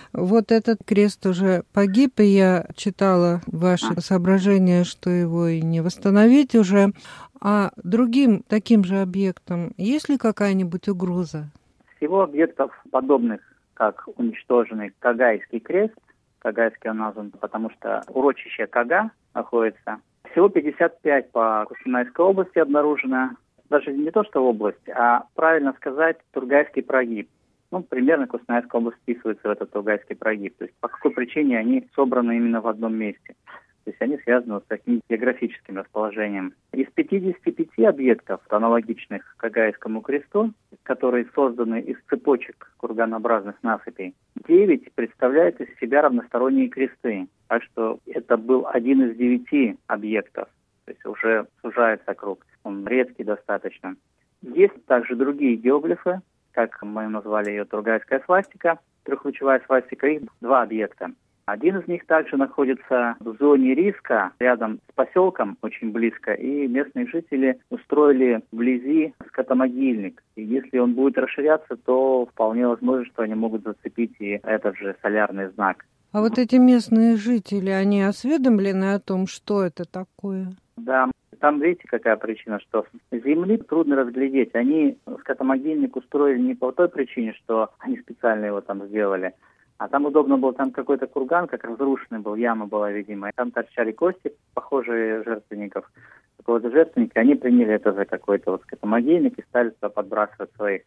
Вот этот крест уже погиб, и я читала ваши соображения, что его и не восстановить уже. А другим таким же объектам есть ли какая-нибудь угроза? Всего объектов, подобных как уничтоженный Кагайский крест, Кагайский он назван, потому что урочище Кага находится, всего 55 по Костанайской области обнаружено. Даже не то, что область, а правильно сказать, Тургайский прогиб. Примерно Костанайская область вписывается в этот Тургайский прогиб. То есть по какой причине они собраны именно в одном месте. То есть они связаны с таким географическим расположением. Из 55 объектов, аналогичных Кагайскому кресту, которые созданы из цепочек курганообразных насыпей, 9 представляют из себя равносторонние кресты. Так что это был один из 9 объектов. То есть уже сужается круг. Он редкий достаточно. Есть также другие геоглифы, как мы назвали ее Тургайская свастика, трехлучевая свастика. Их 2 объекта. Один из них также находится в зоне риска, рядом с поселком, очень близко, и местные жители устроили вблизи скотомогильник. И если он будет расширяться, то вполне возможно, что они могут зацепить и этот же солярный знак. А вот эти местные жители, они осведомлены о том, что это такое? Да, там видите, какая причина, что с земли трудно разглядеть. Они скотомогильник устроили не по той причине, что они специально его там сделали, а там удобно было, там какой-то курган, как разрушенный был, яма была, видимо. И там торчали кости, похожие жертвенников, какого-то жертвенника. Они приняли это за какой-то скотомогильник и стали туда подбрасывать своих.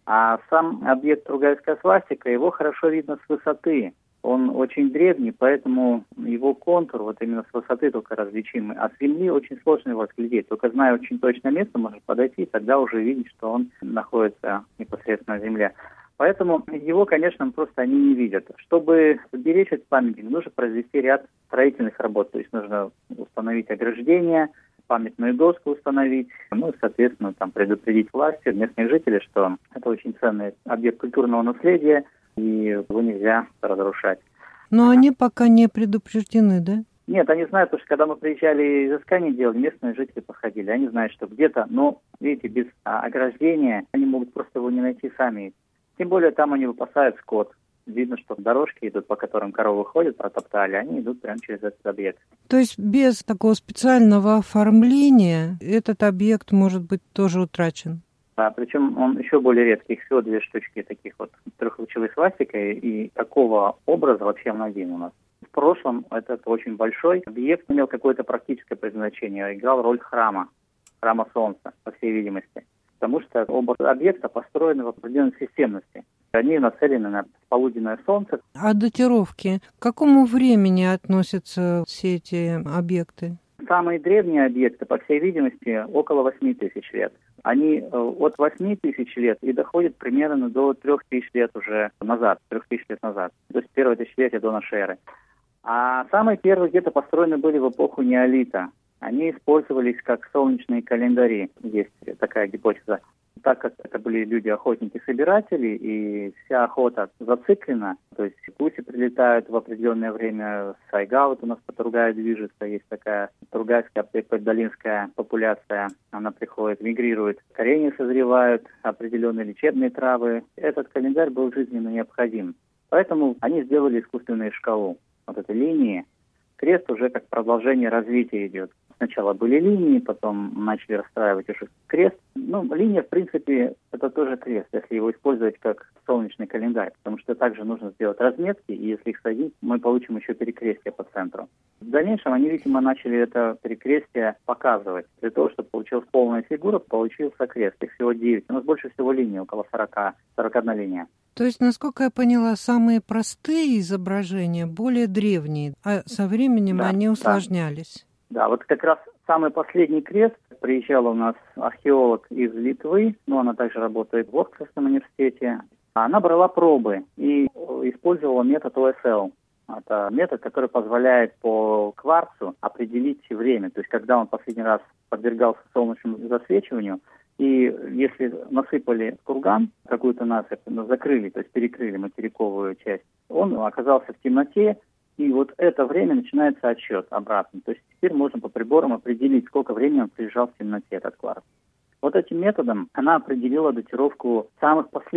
А сам объект Тургайская свастика, его хорошо видно с высоты. Он очень древний, поэтому его контур вот именно с высоты только различимый. А с земли очень сложно его разглядеть. Только зная очень точное место, можно подойти и тогда уже видеть, что он находится непосредственно на земле. Поэтому его, конечно, просто они не видят. Чтобы сберечь этот памятник, нужно произвести ряд строительных работ. То есть нужно установить ограждение, памятную доску установить, и, соответственно, предупредить власти, местных жителей, что это очень ценный объект культурного наследия, и его нельзя разрушать. Но они пока не предупреждены, да? Нет, они знают, потому что когда мы приезжали изыскание делали, местные жители подходили. Они знают, что где-то, видите, без ограждения они могут просто его не найти сами. Тем более там они выпасают скот. Видно, что дорожки идут, по которым коровы ходят, протоптали, они идут прямо через этот объект. То есть без такого специального оформления этот объект может быть тоже утрачен? Да, причем он еще более редкий. Их всего 2 штучки таких вот трехлучевых свастикой, и такого образа вообще один у нас. В прошлом этот очень большой объект имел какое-то практическое предназначение, играл роль храма Солнца, по всей видимости. Потому что оба объекта построены в определенной системности. Они нацелены на полуденное солнце. А датировки? К какому времени относятся все эти объекты? Самые древние объекты, по всей видимости, около 8 тысяч лет. Они от 8 тысяч лет и доходят примерно до 3 тысяч лет уже назад, 3 тысяч лет назад. То есть первое тысячелетие до нашей эры. А самые первые где-то построены были в эпоху неолита. Они использовались как солнечные календари. Есть такая гипотеза. Так как это были люди-охотники-собиратели, и вся охота зациклена, то есть гуси прилетают в определенное время, сайга вот у нас по Тургаю движется, есть такая тургайская поддолинская популяция, она приходит, мигрирует, коренья созревают, определенные лечебные травы. Этот календарь был жизненно необходим. Поэтому они сделали искусственную шкалу вот этой линии. Крест уже как продолжение развития идет. Сначала были линии, потом начали расстраивать уже крест. Линия, в принципе, это тоже крест, если его использовать как солнечный календарь, потому что также нужно сделать разметки, и если их садить, мы получим еще перекрестие по центру. В дальнейшем они, видимо, начали это перекрестие показывать. Для того, чтобы получилась полная фигура, получился крест. Их всего 9. У нас больше всего линий, около 41 линия. То есть, насколько я поняла, самые простые изображения более древние, а со временем они усложнялись. Да, вот как раз самый последний крест приезжал у нас археолог из Литвы, она также работает в Оксфордском университете. Она брала пробы и использовала метод ОСЛ. Это метод, который позволяет по кварцу определить время, то есть когда он последний раз подвергался солнечному засвечиванию, и если насыпали курган, какую-то насыпь, закрыли, то есть перекрыли материковую часть, он оказался в темноте, и вот это время начинается отсчет обратно. То есть теперь можно по приборам определить, сколько времени он пролежал в темноте, этот кварц. Вот этим методом она определила датировку самых последних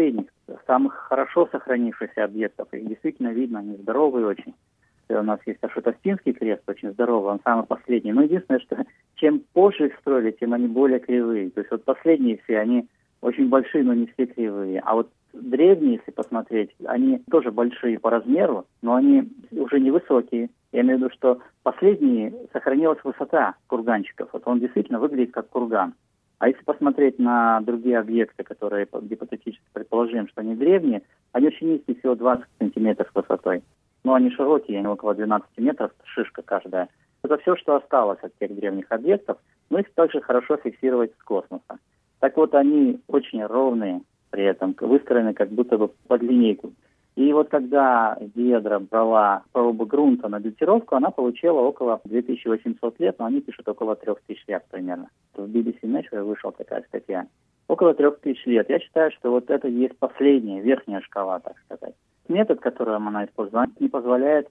самых хорошо сохранившихся объектов. Их действительно видно, они здоровые очень. У нас есть Ашотовстинский крест, очень здоровый, он самый последний. Но единственное, что чем позже их строили, тем они более кривые. То есть вот последние все, они очень большие, но не все кривые. А вот древние, если посмотреть, они тоже большие по размеру, но они уже невысокие. Я имею в виду, что последние сохранилась высота курганчиков. Вот он действительно выглядит как курган. А если посмотреть на другие объекты, которые гипотетически предположим, что они древние, они очень низкие, всего 20 сантиметров высотой. Но они широкие, они около 12 метров, шишка каждая. Это все, что осталось от тех древних объектов, но их также хорошо фиксировать с космоса. Так вот, они очень ровные, при этом выстроены как будто бы под линейку. И вот когда Диедра брала пробу грунта на датировку, она получила около 2800 лет, но они пишут около 3000 лет примерно. В BBC Nature вышла такая статья. Около 3000 лет. Я считаю, что вот это есть последняя, верхняя шкала, так сказать. Метод, который она использует, не позволяет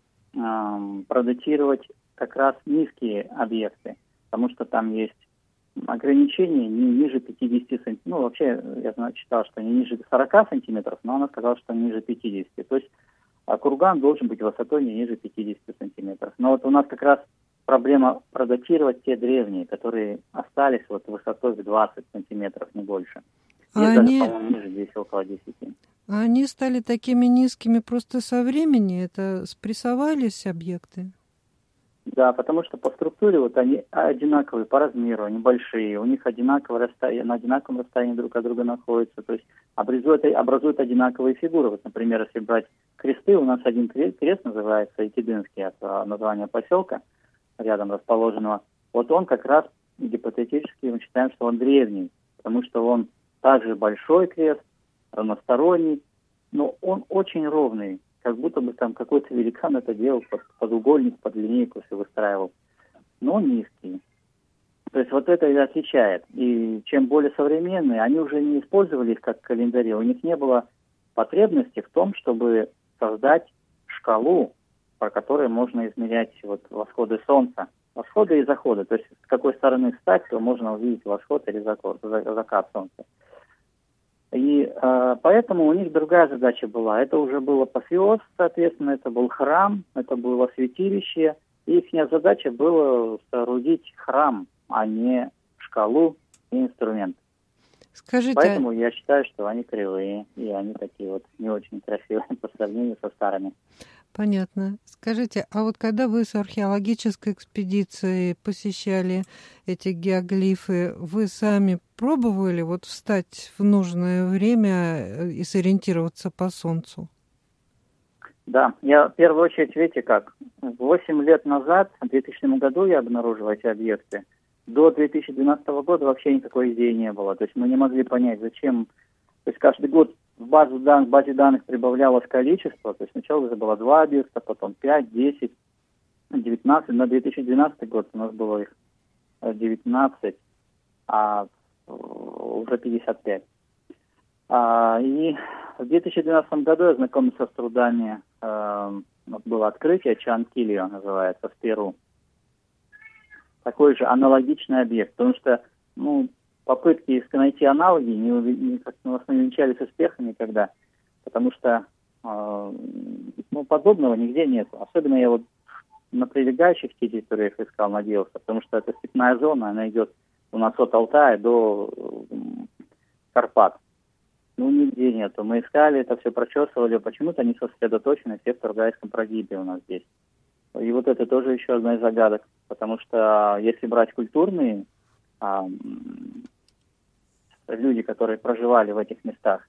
продатировать как раз низкие объекты, потому что там есть ограничение не ниже 50 сантиметров. Ну, вообще, я читал, что не ниже 40 сантиметров, но она сказала, что ниже 50. То есть курган должен быть высотой не ниже 50 сантиметров. Но вот у нас как раз проблема продатировать те древние, которые остались вот высотой в 20 сантиметров, не больше. Есть даже, по-моему, ниже, здесь около 10. А они стали такими низкими просто со времени? Это спрессовались объекты? Да, потому что по структуре вот они одинаковые по размеру, они большие, у них одинаковое расстояние, на одинаковом расстоянии друг от друга находятся, то есть образуют одинаковые фигуры. Вот, например, если брать кресты, у нас один крест называется Икидынский, от названия поселка рядом расположенного. Вот он как раз гипотетически мы считаем, что он древний, потому что он также большой крест, равносторонний, но он очень ровный. Как будто бы там какой-то великан это делал под угольник, под линейку все выстраивал. Но низкий. То есть вот это и отличает. И чем более современные, они уже не использовали их как календари. У них не было потребности в том, чтобы создать шкалу, по которой можно измерять вот восходы солнца. Восходы и заходы. То есть с какой стороны встать, то можно увидеть восход или закат солнца. И поэтому у них другая задача была. Это уже был апофеоз, соответственно, это был храм, это было святилище. И их задача была соорудить храм, а не шкалу и инструмент. Скажите, поэтому я считаю, что они кривые, и они такие вот не очень красивые по сравнению со старыми. Понятно. Скажите, а вот когда вы с археологической экспедицией посещали эти геоглифы, вы сами пробовали вот встать в нужное время и сориентироваться по Солнцу? Да, я в первую очередь, видите как, 8 лет назад, в 2000 году я обнаружил эти объекты. До 2012 года вообще никакой идеи не было. То есть мы не могли понять, зачем. То есть каждый год в базе данных прибавлялось количество. То есть сначала уже было 2 объекта, потом 5, 10, 19. На 2012 год у нас было их 19, а уже 55. И в 2012 году я знакомился с трудами, было открытие, Чанкильо называется, в Перу. Такой же аналогичный объект, потому что попытки найти аналоги у нас не увенчались успехом никогда, потому что подобного нигде нет. Особенно я вот на прилегающих территориях искал, надеялся, потому что это степная зона, она идет у нас от Алтая до Карпат. Нигде нету. Мы искали, это все прочесывали, почему-то они сосредоточены все в Тургайском прогибе у нас здесь. И вот это тоже еще одна из загадок, потому что если брать культурные люди, которые проживали в этих местах,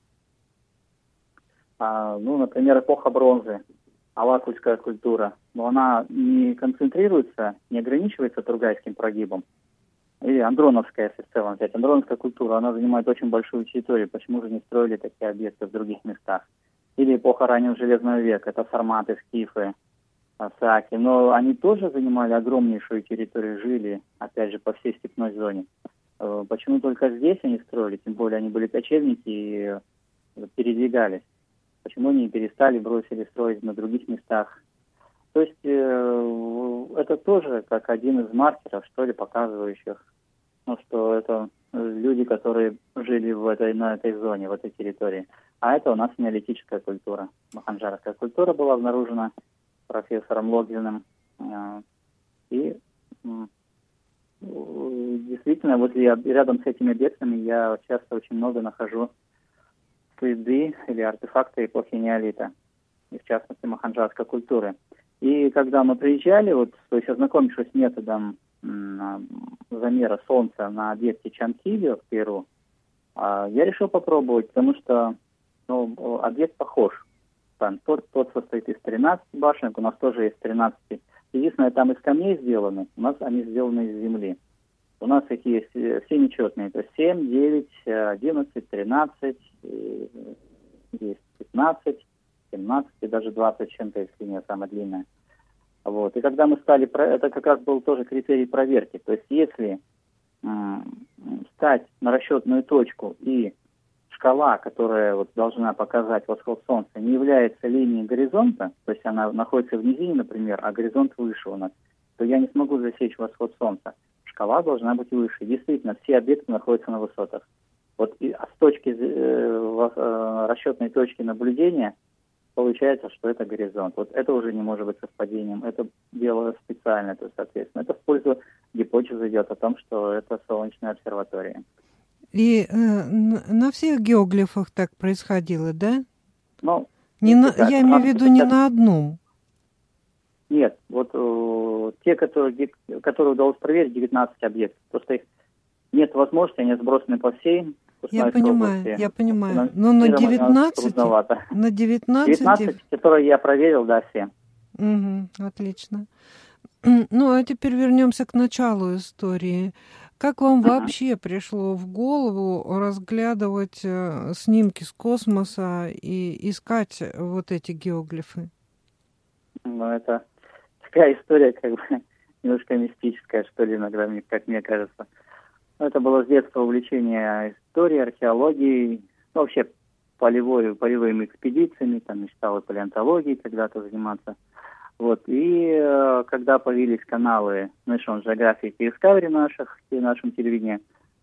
например, эпоха бронзы, Авакульская культура, но она не концентрируется, не ограничивается Тургайским прогибом. Или Андроновская, если в целом взять. Андроновская культура, она занимает очень большую территорию. Почему же не строили такие объекты в других местах? Или эпоха раннего Железного века, это сарматы, скифы, сааки. Но они тоже занимали огромнейшую территорию, жили, опять же, по всей степной зоне. Почему только здесь они строили? Тем более они были кочевники и передвигались. Почему они перестали, бросили строить на других местах? То есть это тоже как один из маркеров, что ли, показывающих, что это люди, которые жили на этой зоне, в этой территории. А это у нас неолитическая культура. Моханджарская культура была обнаружена профессором Логвиным. И действительно, вот рядом с этими объектами я часто очень много нахожу следы или артефакты эпохи неолита, и в частности моханджарской культуры. И когда мы приезжали, вот, то есть ознакомившись с методом замера Солнца на объекте Чанкильо в Перу, я решил попробовать, потому что объект похож. Там, тот состоит из 13 башен, у нас тоже есть 13. Единственное, там из камней сделаны, у нас они сделаны из земли. У нас их есть все нечетные, то есть 7, 9, 11, 13, есть 15, 17 и даже 20 чем-то, если не самая длинная. Вот. И когда мы стали, это как раз был тоже критерий проверки. То есть если встать на расчетную точку и шкала, которая вот должна показать восход Солнца, не является линией горизонта, то есть она находится в низине, например, а горизонт выше у нас, то я не смогу засечь восход Солнца. Шкала должна быть выше. Действительно, все объекты находятся на высотах. Вот с точки расчетной точки наблюдения получается, что это горизонт. Вот это уже не может быть совпадением. Это дело специально, то есть, соответственно, это в пользу гипотезы идет о том, что это солнечная обсерватория. И на всех геоглифах так происходило, да? Ну, я имею в виду не на одном. Нет, вот те, которые удалось проверить, 19 объектов. Просто их нет возможности, они сбросаны по всей. Я понимаю. Но на 19, на 19, которые я проверил, да, все. Угу, отлично. Ну, а теперь вернемся к началу истории. Как вам вообще пришло в голову разглядывать снимки с космоса и искать вот эти геоглифы? Ну, это такая история, как бы, немножко мистическая, что ли, иногда, как мне кажется. Это было с детства увлечение историей, археологией, вообще полевыми экспедициями, там мечтал и палеонтологией когда-то заниматься. Вот. И когда появились каналы National Geographic и Discovery в нашем телевидении,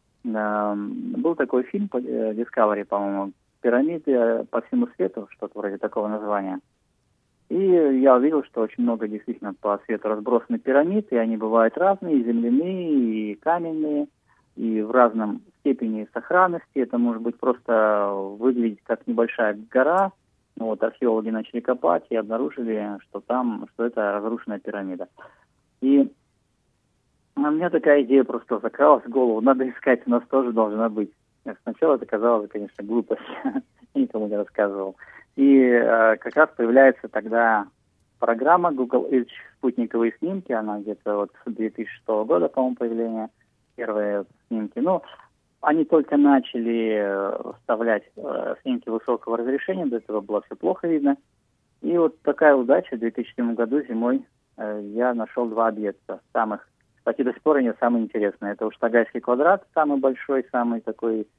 был такой фильм Discovery, по-моему, «Пирамиды по всему свету», что-то вроде такого названия. И я увидел, что очень много действительно по свету разбросаны пирамид, и они бывают разные, и земляные, и каменные, и в разном степени сохранности. Это может быть просто выглядеть как небольшая гора. Вот, археологи начали копать и обнаружили, что это разрушенная пирамида. И у меня такая идея просто закралась в голову. Надо искать, у нас тоже должна быть. Сначала это казалось, конечно, глупость. Я никому не рассказывал. И как раз появляется тогда программа Google Earth спутниковые снимки. Она где-то вот с 2006 года, по-моему, появление. Первые снимки. Ну, они только начали вставлять снимки высокого разрешения, до этого было все плохо видно. И вот такая удача, в 2007 году зимой я нашел 2 объекта. Кстати, до сих пор они самые интересные. Это Уштагайский квадрат, самый большой, самый такой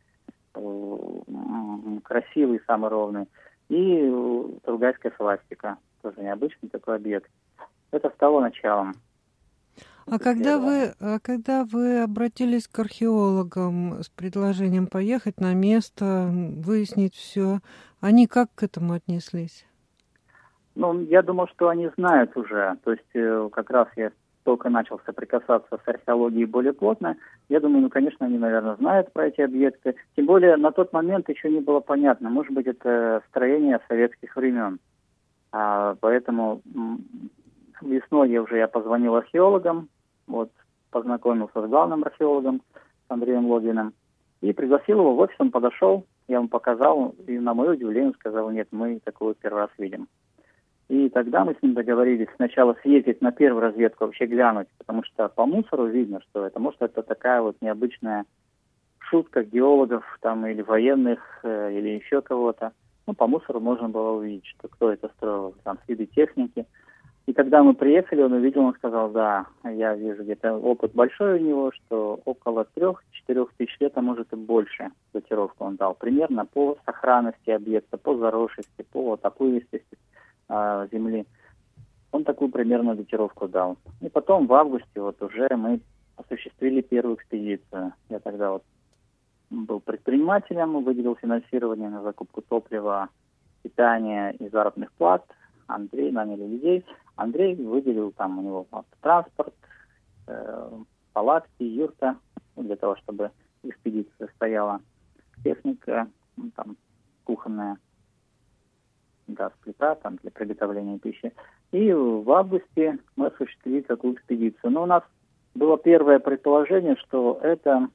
красивый, самый ровный. И Туругайская свастика, тоже необычный такой объект. Это стало началом. А когда вы обратились к археологам с предложением поехать на место, выяснить все, они как к этому отнеслись? Ну, я думал, что они знают уже. То есть как раз я только начал соприкасаться с археологией более плотно. Я думаю, конечно, они, наверное, знают про эти объекты. Тем более на тот момент еще не было понятно. Может быть, это строение советских времен. Поэтому весной я позвонил археологам. Вот, познакомился с главным археологом, с Андреем Логиным, и пригласил его в офис, он подошел, я ему показал, и на мое удивление сказал: нет, мы такого первый раз видим. И тогда мы с ним договорились сначала съездить на первую разведку, вообще глянуть, потому что по мусору видно, что это, может, это такая вот необычная шутка геологов там или военных, или еще кого-то. Ну, по мусору можно было увидеть, что кто это строил, там следы техники. И когда мы приехали, он увидел, он сказал: да, я вижу, где-то опыт большой у него, что около 3-4 тысяч лет, а может и больше датировку он дал. Примерно по сохранности объекта, по заросшести, по оплывистости земли. Он такую примерно датировку дал. И потом в августе вот уже мы осуществили первую экспедицию. Я тогда вот был предпринимателем, выделил финансирование на закупку топлива, питания и заработных плат. Андрей, наняли людей. Андрей выделил там у него автотранспорт, палатки, юрта, для того, чтобы экспедиция стояла, техника, там, кухонная, газ-плита там, для приготовления пищи. И в августе мы осуществили такую экспедицию. Но у нас было первое предположение, что это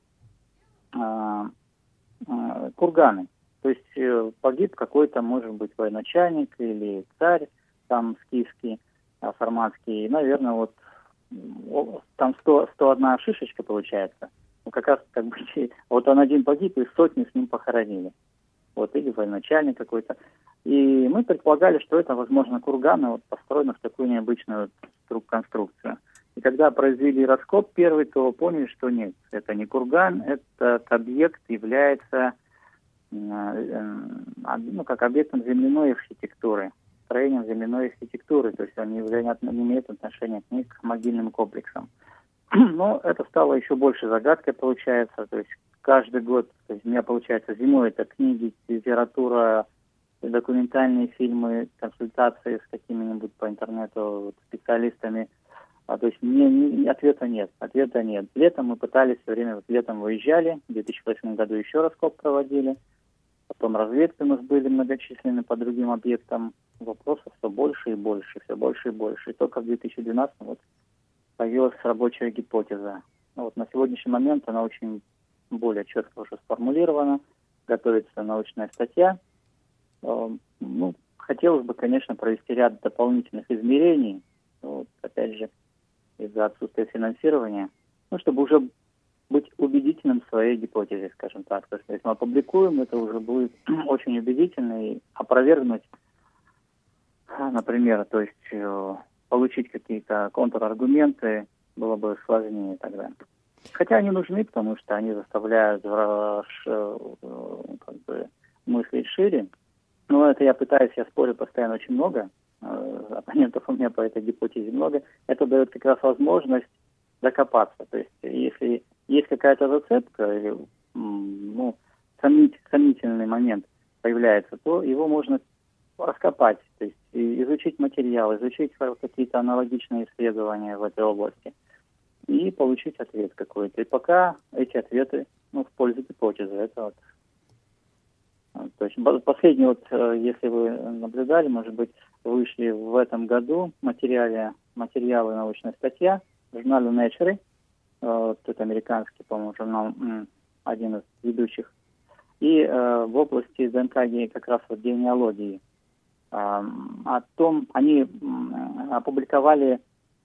курганы. То есть погиб какой-то, может быть, военачальник или царь там скифский, сарматский. И, наверное, вот там 101 шишечка получается. Ну, как раз как бы вот он один погиб, и сотни с ним похоронили. Вот, или военачальник какой-то. И мы предполагали, что это, возможно, курганы вот, построены в такую необычную конструкцию. И когда произвели раскоп первый, то поняли, что нет, это не курган, этот объект является как объектом земляной архитектуры, строением земляной архитектуры, то есть он не имеет отношения ни к могильным комплексам. Но это стало еще больше загадкой, получается. То есть каждый год, то есть у меня получается зимой это книги, литература, документальные фильмы, консультации с какими-нибудь по интернету специалистами. То есть ответа нет. Летом мы пытались все время, летом выезжали, в 2008 году еще раскоп проводили. Потом разведки у нас были многочисленны по другим объектам. Вопросов все больше и больше, все больше и больше. И только в 2012 появилась рабочая гипотеза. Вот на сегодняшний момент она очень более четко уже сформулирована. Готовится научная статья. Хотелось бы, конечно, провести ряд дополнительных измерений. Вот, опять же, из-за отсутствия финансирования. Чтобы уже быть убедительным в своей гипотезе, скажем так. То есть, если мы опубликуем, это уже будет очень убедительно, и опровергнуть, например, то есть получить какие-то контраргументы было бы сложнее тогда. Хотя они нужны, потому что они заставляют мыслить шире. Но это я спорю постоянно очень много. Оппонентов у меня по этой гипотезе много. Это дает как раз возможность докопаться. То есть, если есть какая-то зацепка, или сомнительный момент появляется, то его можно раскопать, то есть изучить материал, изучить какие-то аналогичные исследования в этой области и получить ответ какой-то. И пока эти ответы в пользу гипотезы. Это то есть последний, если вы наблюдали, может быть, вышли в этом году материалы научная статья в журнале Nature, это американский, по-моему, журнал, один из ведущих, и в области ДНК как раз генеалогии. О том, они опубликовали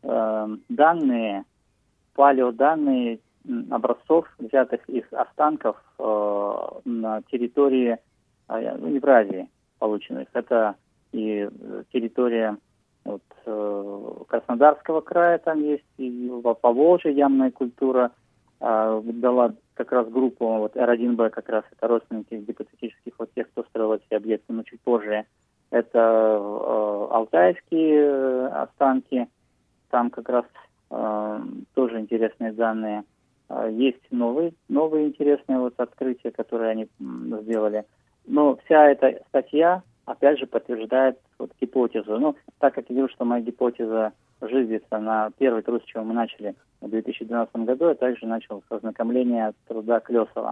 палеоданные образцов, взятых из останков на территории Евразии полученных. Это и территория Краснодарского края, там есть, и Поволжье ямная культура дала как раз группу, R1B как раз это родственники гипотетических тех, кто строил эти объекты, но чуть позже. Это алтайские останки, там как раз тоже интересные данные. Есть новые интересные открытия, которые они сделали. Но вся эта статья, опять же, подтверждает гипотезу. Так как я говорю, что моя гипотеза жизнится на первый труд, с чего мы начали в 2012 году, я также начал с ознакомления труда Клёсова.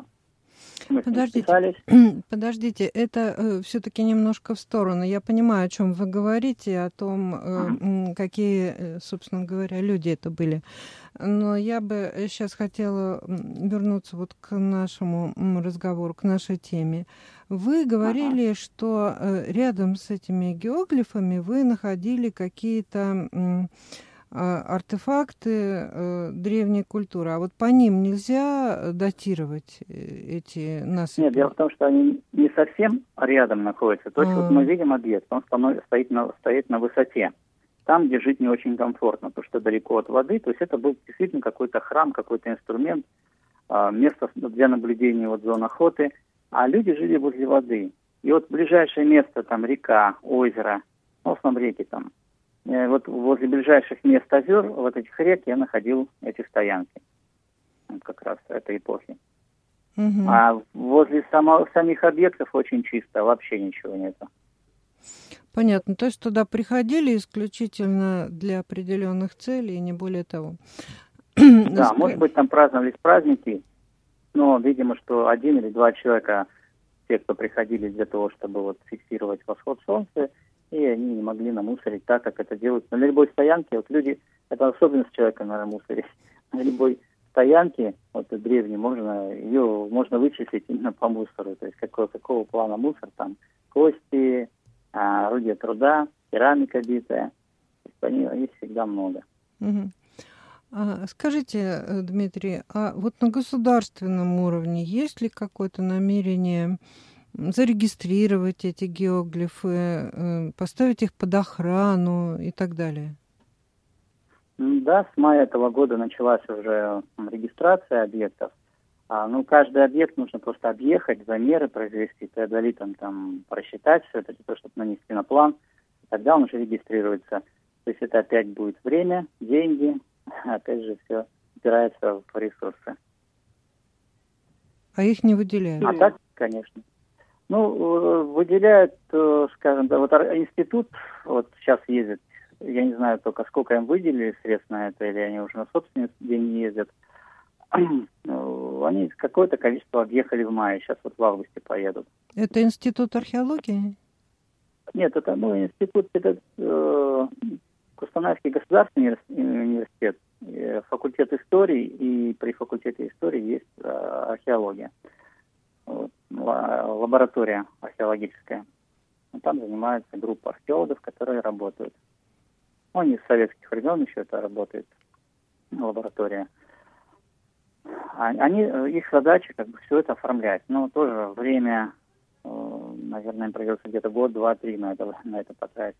Подождите, это все-таки немножко в сторону. Я понимаю, о чем вы говорите, о том, какие, собственно говоря, люди это были. Но я бы сейчас хотела вернуться к нашему разговору, к нашей теме. Вы говорили, что рядом с этими геоглифами вы находили какие-то артефакты древней культуры. А по ним нельзя датировать эти насыпи? Нет, дело в том, что они не совсем рядом находятся. То есть мы видим объект, он стоит на высоте. Там, где жить не очень комфортно, потому что далеко от воды. То есть это был действительно какой-то храм, какой-то инструмент, место для наблюдения зон охоты. А люди жили возле воды. И ближайшее место, там река, озеро, в основном реки там. Возле ближайших мест озер, этих рек, я находил эти стоянки. Как раз этой эпохи. Угу. А возле самих объектов очень чисто, вообще ничего нету. Понятно. То есть туда приходили исключительно для определенных целей, и не более того. Да, может быть, там праздновались праздники, но, видимо, что 1 или 2 человека, те, кто приходили для того, чтобы вот фиксировать восход солнца, и они не могли намусорить так, как это делают на любой стоянке. Вот люди, это особенность человека, наверное, мусорить. На любой стоянке, вот древней, ее можно вычислить именно по мусору. То есть какого плана мусор, там кости, орудия труда, керамика битая. То есть их всегда много. Угу. Скажите, Дмитрий, а вот на государственном уровне есть ли какое-то намерение зарегистрировать эти геоглифы, поставить их под охрану и так далее? Да, с мая этого года началась уже регистрация объектов. Каждый объект нужно просто объехать, замеры произвести, теодолитом там просчитать все это, для того, чтобы нанести на план. Тогда он уже регистрируется. То есть это опять будет время, деньги, опять же все упирается в ресурсы. А их не выделяют? А так, конечно. Выделяют, скажем, вот институт, вот сейчас ездит, я не знаю только, сколько им выделили средств на это, или они уже на собственные деньги ездят. Они какое-то количество объехали в мае, сейчас вот в августе поедут. Это институт археологии? Нет, это институт, Кустанайский государственный университет, факультет истории, и при факультете истории есть археология. Лаборатория археологическая. Там занимается группа археологов, которые работают. Они с советских времен еще это работает, лаборатория. Их задача все это оформлять. Но тоже время, наверное, им придется где-то год, 2, 3 на это потратить.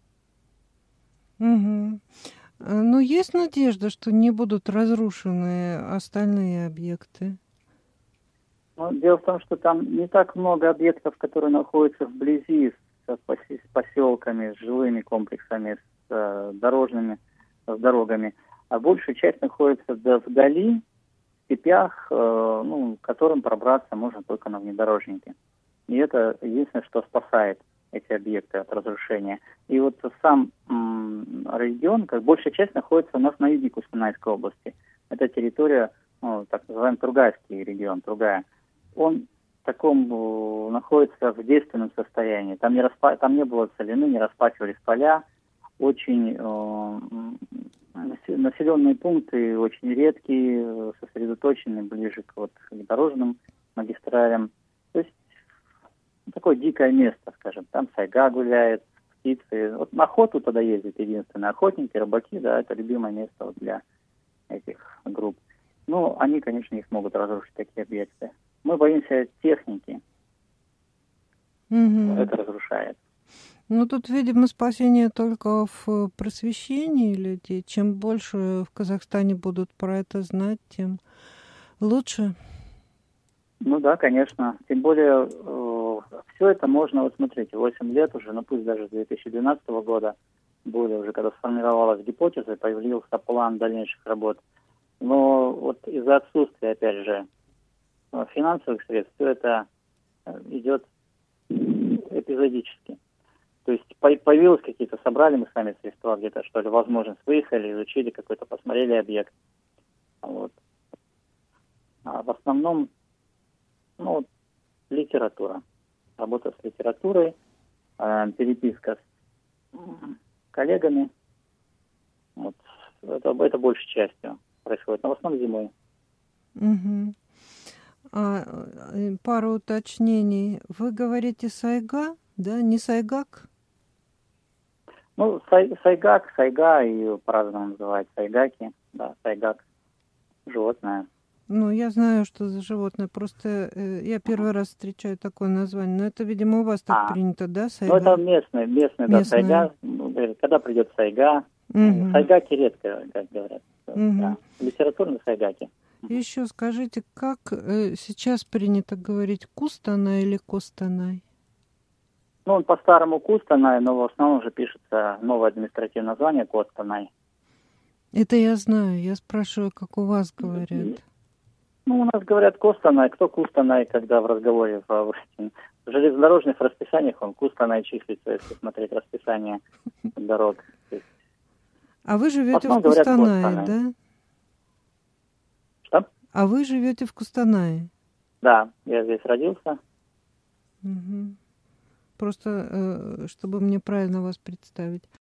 Угу. Но есть надежда, что не будут разрушены остальные объекты? Дело в том, что там не так много объектов, которые находятся вблизи с поселками, с жилыми комплексами, с дорогами, а большая часть находится вдали, в степях, которым пробраться можно только на внедорожнике. И это единственное, что спасает эти объекты от разрушения. И вот сам регион, большая часть находится у нас на юге Кустанайской области. Это территория, так называемый Тургайский регион, Тургая. Он в таком находится в действенном состоянии. Там не было целины, не распахивались поля. Очень населенные пункты очень редкие, сосредоточены ближе к дорожным магистралям. То есть такое дикое место, скажем. Там сайга гуляет, птицы. Вот на охоту туда ездят единственные охотники, рыбаки, да, это любимое место для этих групп. Они, конечно, не смогут разрушить такие объекты. Мы боимся техники. Угу. Это разрушает. Тут, видимо, спасение только в просвещении людей. Чем больше в Казахстане будут про это знать, тем лучше. Да, конечно. Тем более, все это можно, смотрите, 8 лет уже, пусть даже с 2012 года, более уже, когда сформировалась гипотеза и появился план дальнейших работ. Но из-за отсутствия, опять же, финансовых средств, все это идет эпизодически. То есть появилось какие-то, собрали мы сами средства где-то, что ли, возможность, выехали, изучили какой-то, посмотрели объект. А в основном, литература. Работа с литературой, переписка с коллегами. Это большей частью происходит, но в основном зимой. Угу. Пару уточнений. Вы говорите сайга, да? Не сайгак? Сайга и по-разному называют сайгаки. Да, сайгак. Животное. Я знаю, что за животное. Просто я первый раз встречаю такое название. Но это, видимо, у вас так принято, да, сайга? Это местное, да, сайга. Когда придет сайга. Угу. Сайгаки редко, как говорят. Угу. Да. Литературные сайгаки. Еще скажите, как сейчас принято говорить, Кустанай или Костанай? По-старому Кустанай, но в основном уже пишется новое административное название Костанай. Это я знаю. Я спрашиваю, как у вас говорят. Ну, у нас говорят Костанай. Кто Кустанай, когда в разговоре в железнодорожных расписаниях он Кустанай числится, если смотреть расписание дорог. А вы живете в говорят Кустанае, Костанай. да? Что? А вы живете в Кустанае? Да, я здесь родился. Угу. Просто, чтобы мне правильно вас представить.